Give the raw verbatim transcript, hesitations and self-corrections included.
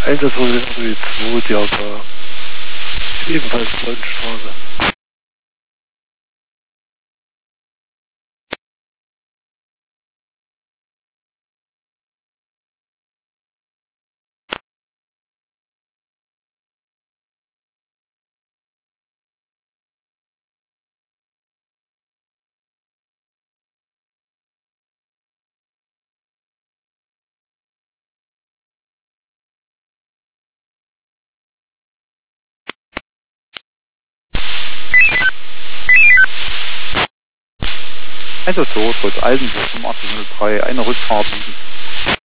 Einsatzrolle W zwei, Diaga. Ebenfalls Freudenstraße. Einsatz Rot, Altenburg, achtzig null drei, eine Rückfahrt liegen.